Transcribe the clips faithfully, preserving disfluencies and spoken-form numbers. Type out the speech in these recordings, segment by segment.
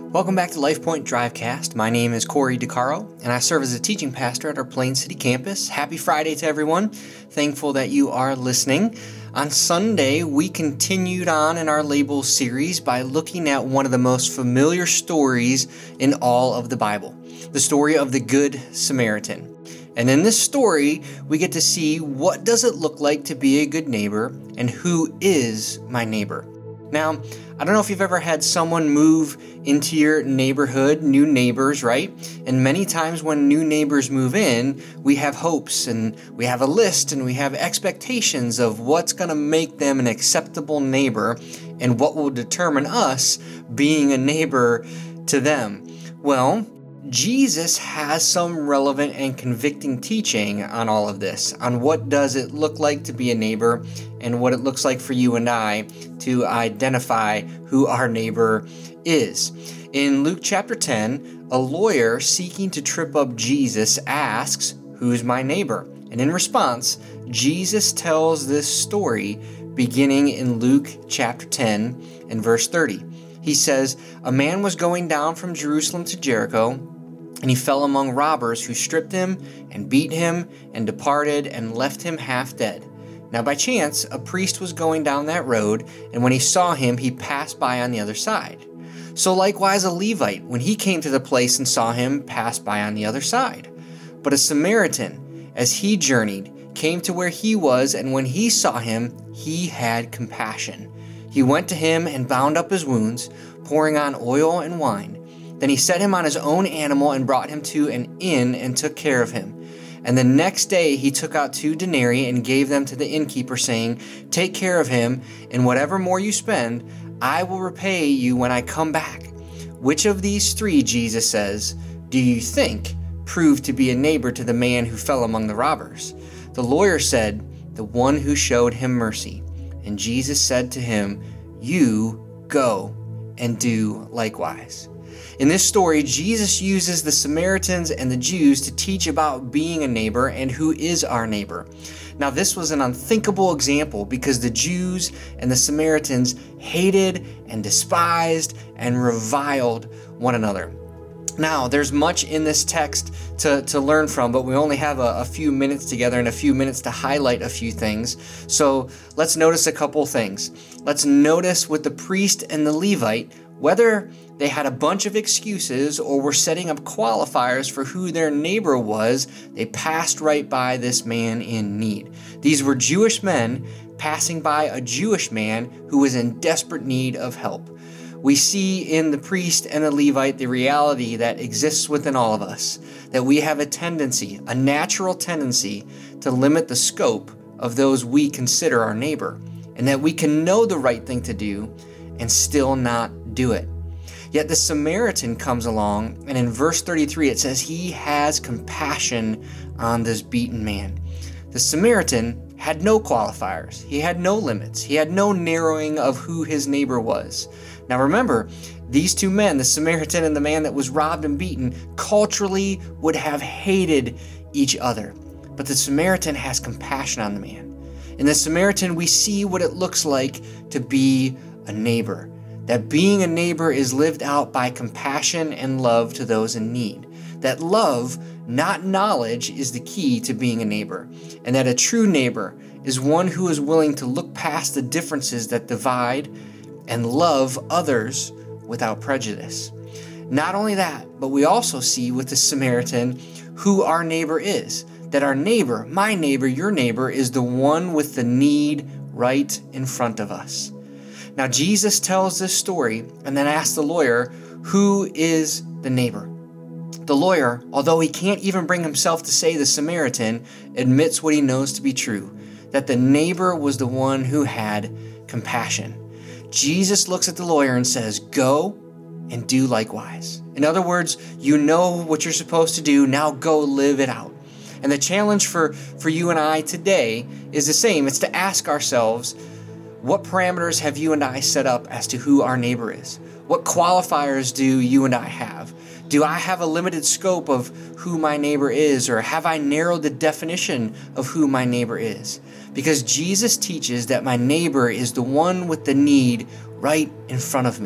Welcome back to LifePoint Drivecast. My name is Corey DeCaro, and I serve as a teaching pastor at our Plain City campus. Happy Friday to everyone. Thankful that you are listening. On Sunday, we continued on in our Labels series by looking at one of the most familiar stories in all of the Bible, the story of the Good Samaritan. And in this story, we get to see what does it look like to be a good neighbor and who is my neighbor. Now, I don't know if you've ever had someone move into your neighborhood, new neighbors, right? And many times when new neighbors move in, we have hopes and we have a list and we have expectations of what's going to make them an acceptable neighbor and what will determine us being a neighbor to them. Well, Jesus has some relevant and convicting teaching on all of this, on what does it look like to be a neighbor and what it looks like for you and I to identify who our neighbor is. In Luke chapter ten, a lawyer seeking to trip up Jesus asks, "Who's my neighbor?" And in response, Jesus tells this story beginning in Luke chapter ten and verse thirty. He says, "A man was going down from Jerusalem to Jericho, and he fell among robbers who stripped him and beat him and departed and left him half dead. Now by chance, a priest was going down that road, and when he saw him, he passed by on the other side. So likewise a Levite, when he came to the place and saw him, passed by on the other side. But a Samaritan, as he journeyed, came to where he was, and when he saw him, he had compassion. He went to him and bound up his wounds, pouring on oil and wine. Then he set him on his own animal and brought him to an inn and took care of him. And the next day he took out two denarii and gave them to the innkeeper, saying, 'Take care of him, and whatever more you spend, I will repay you when I come back.' Which of these three," Jesus says, "do you think proved to be a neighbor to the man who fell among the robbers?" The lawyer said, "The one who showed him mercy." And Jesus said to him, "You go and do likewise." In this story, Jesus uses the Samaritans and the Jews to teach about being a neighbor and who is our neighbor. Now, this was an unthinkable example because the Jews and the Samaritans hated and despised and reviled one another. Now, there's much in this text to, to learn from, but we only have a, a few minutes together and a few minutes to highlight a few things. So let's notice a couple things. Let's notice with the priest and the Levite, whether they had a bunch of excuses or were setting up qualifiers for who their neighbor was, they passed right by this man in need. These were Jewish men passing by a Jewish man who was in desperate need of help. We see in the priest and the Levite the reality that exists within all of us, that we have a tendency, a natural tendency, to limit the scope of those we consider our neighbor, and that we can know the right thing to do and still not do it. Yet the Samaritan comes along, and in verse thirty-three it says he has compassion on this beaten man. The Samaritan had no qualifiers. He had no limits. He had no narrowing of who his neighbor was. Now remember, these two men, the Samaritan and the man that was robbed and beaten, culturally would have hated each other. But the Samaritan has compassion on the man. In the Samaritan, we see what it looks like to be a neighbor. That being a neighbor is lived out by compassion and love to those in need. That love, not knowledge, is the key to being a neighbor. And that a true neighbor is one who is willing to look past the differences that divide and love others without prejudice. Not only that, but we also see with the Samaritan who our neighbor is. That our neighbor, my neighbor, your neighbor, is the one with the need right in front of us. Now, Jesus tells this story and then asks the lawyer, who is the neighbor? The lawyer, although he can't even bring himself to say the Samaritan, admits what he knows to be true, that the neighbor was the one who had compassion. Jesus looks at the lawyer and says, "Go and do likewise." In other words, you know what you're supposed to do, now go live it out. And the challenge for, for you and I today is the same. It's to ask ourselves, what parameters have you and I set up as to who our neighbor is? What qualifiers do you and I have? Do I have a limited scope of who my neighbor is, or have I narrowed the definition of who my neighbor is? Because Jesus teaches that my neighbor is the one with the need right in front of me.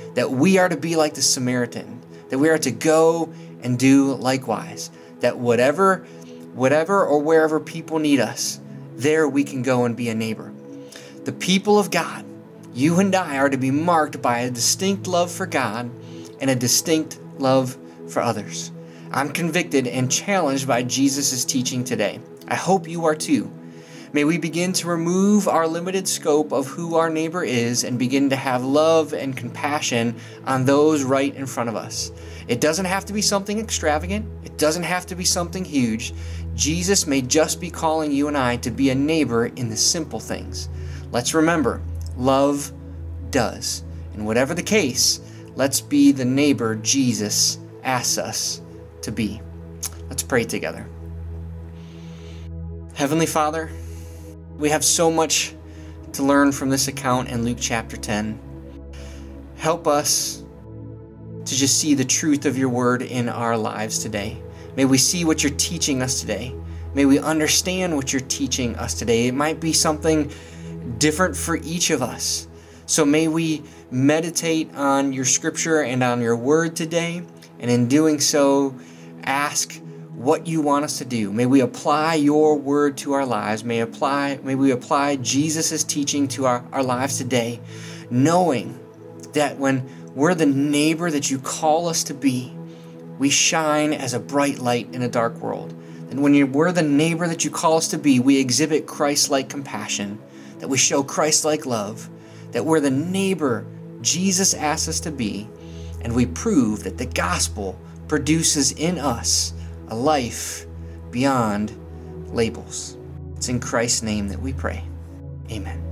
that we are to be like the Samaritan, that we are to go and do likewise, that whatever, whatever or wherever people need us, there we can go and be a neighbor. The people of God, you and I, are to be marked by a distinct love for God and a distinct love for others. I'm convicted and challenged by Jesus' teaching today. I hope you are too. May we begin to remove our limited scope of who our neighbor is and begin to have love and compassion on those right in front of us. It doesn't have to be something extravagant. It doesn't have to be something huge. Jesus may just be calling you and I to be a neighbor in the simple things. Let's remember, love does. And whatever the case, let's be the neighbor Jesus asks us to be. Let's pray together. Heavenly Father, we have so much to learn from this account in Luke chapter ten. Help us to just see the truth of your word in our lives today. May we see what you're teaching us today. May we understand what you're teaching us today. It might be something different for each of us. So may we meditate on your scripture and on your word today, and in doing so, ask what you want us to do. May we apply your word to our lives. May apply, may we apply Jesus' teaching to our, our lives today, knowing that when we're the neighbor that you call us to be, we shine as a bright light in a dark world. And when you, we're the neighbor that you call us to be, we exhibit Christ-like compassion, that we show Christ-like love, that we're the neighbor Jesus asks us to be, and we prove that the gospel produces in us a life beyond labels. It's in Christ's name that we pray. Amen.